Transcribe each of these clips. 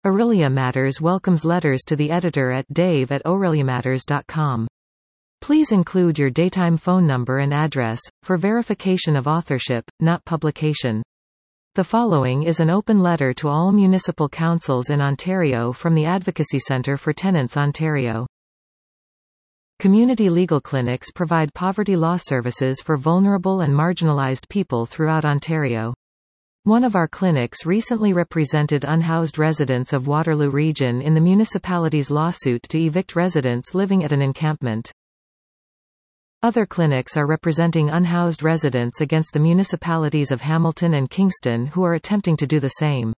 Aurelia Matters welcomes letters to the editor at dave@aureliamatters.com. Please include your daytime phone number and address, for verification of authorship, not publication. The following is an open letter to all municipal councils in Ontario from the Advocacy Centre for Tenants Ontario. Community legal clinics provide poverty law services for vulnerable and marginalized people throughout Ontario. One of our clinics recently represented unhoused residents of Waterloo Region in the municipality's lawsuit to evict residents living at an encampment. Other clinics are representing unhoused residents against the municipalities of Hamilton and Kingston who are attempting to do the same.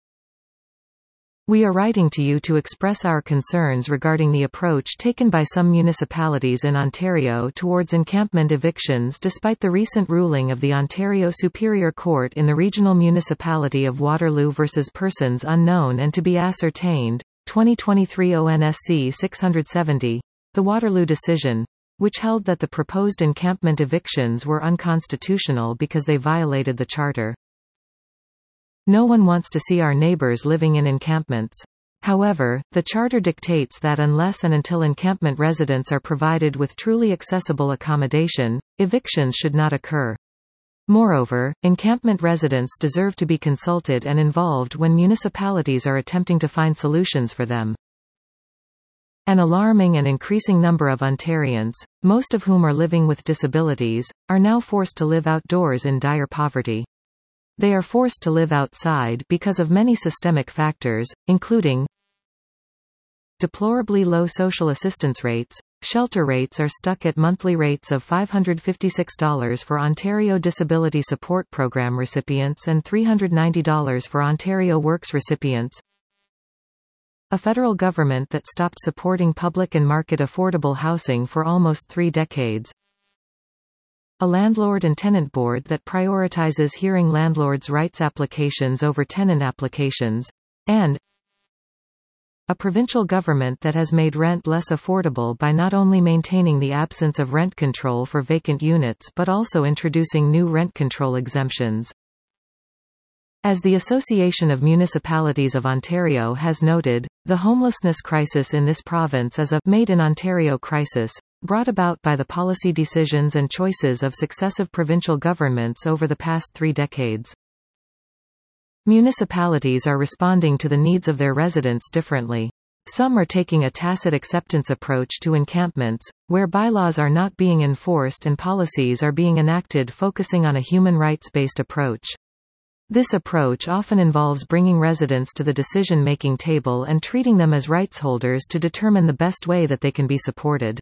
We are writing to you to express our concerns regarding the approach taken by some municipalities in Ontario towards encampment evictions despite the recent ruling of the Ontario Superior Court in the Regional Municipality of Waterloo v. Persons Unknown and to be ascertained, 2023 ONSC 670, the Waterloo decision, which held that the proposed encampment evictions were unconstitutional because they violated the Charter. No one wants to see our neighbors living in encampments. However, the Charter dictates that unless and until encampment residents are provided with truly accessible accommodation, evictions should not occur. Moreover, encampment residents deserve to be consulted and involved when municipalities are attempting to find solutions for them. An alarming and increasing number of Ontarians, most of whom are living with disabilities, are now forced to live outdoors in dire poverty. They are forced to live outside because of many systemic factors, including deplorably low social assistance rates. Shelter rates are stuck at monthly rates of $556 for Ontario Disability Support Program recipients and $390 for Ontario Works recipients. A federal government that stopped supporting public and market affordable housing for almost 3 decades. A landlord and tenant board that prioritizes hearing landlords' rights applications over tenant applications. And a provincial government that has made rent less affordable by not only maintaining the absence of rent control for vacant units but also introducing new rent control exemptions. As the Association of Municipalities of Ontario has noted, the homelessness crisis in this province is a Made in Ontario crisis, brought about by the policy decisions and choices of successive provincial governments over the past 3 decades. Municipalities are responding to the needs of their residents differently. Some are taking a tacit acceptance approach to encampments, where bylaws are not being enforced and policies are being enacted focusing on a human rights-based approach. This approach often involves bringing residents to the decision-making table and treating them as rights holders to determine the best way that they can be supported.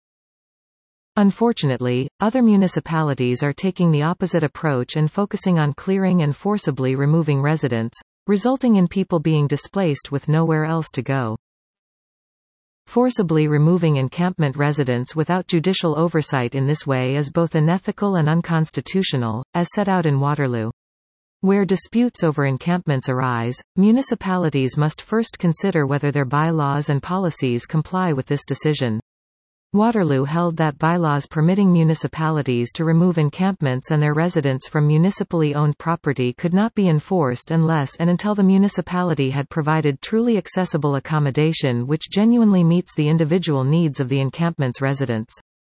Unfortunately, other municipalities are taking the opposite approach and focusing on clearing and forcibly removing residents, resulting in people being displaced with nowhere else to go. Forcibly removing encampment residents without judicial oversight in this way is both unethical and unconstitutional, as set out in Waterloo. Where disputes over encampments arise, municipalities must first consider whether their bylaws and policies comply with this decision. Waterloo held that bylaws permitting municipalities to remove encampments and their residents from municipally owned property could not be enforced unless and until the municipality had provided truly accessible accommodation which genuinely meets the individual needs of the encampment's residents.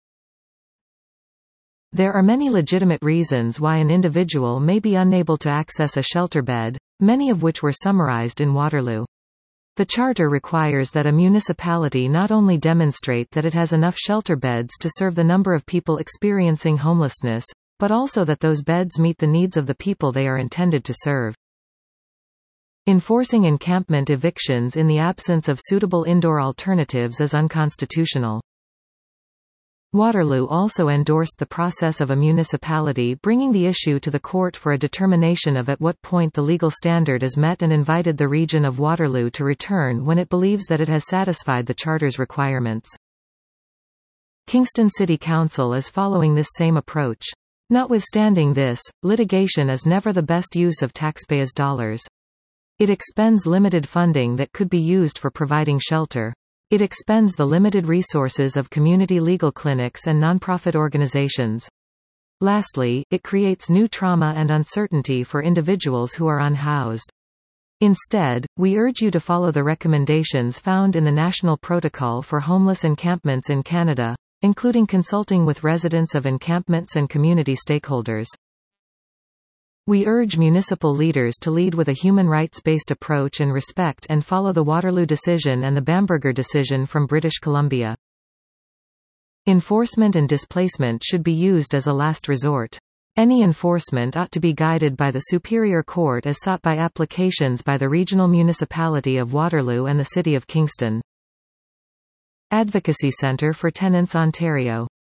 There are many legitimate reasons why an individual may be unable to access a shelter bed, many of which were summarized in Waterloo. The Charter requires that a municipality not only demonstrate that it has enough shelter beds to serve the number of people experiencing homelessness, but also that those beds meet the needs of the people they are intended to serve. Enforcing encampment evictions in the absence of suitable indoor alternatives is unconstitutional. Waterloo also endorsed the process of a municipality bringing the issue to the court for a determination of at what point the legal standard is met and invited the region of Waterloo to return when it believes that it has satisfied the Charter's requirements. Kingston City Council is following this same approach. Notwithstanding this, litigation is never the best use of taxpayers' dollars. It expends limited funding that could be used for providing shelter. It expends the limited resources of community legal clinics and nonprofit organizations. Lastly, it creates new trauma and uncertainty for individuals who are unhoused. Instead, we urge you to follow the recommendations found in the National Protocol for Homeless Encampments in Canada, including consulting with residents of encampments and community stakeholders. We urge municipal leaders to lead with a human rights-based approach and respect and follow the Waterloo decision and the Bamberger decision from British Columbia. Enforcement and displacement should be used as a last resort. Any enforcement ought to be guided by the Superior Court as sought by applications by the Regional Municipality of Waterloo and the City of Kingston. Advocacy Centre for Tenants Ontario.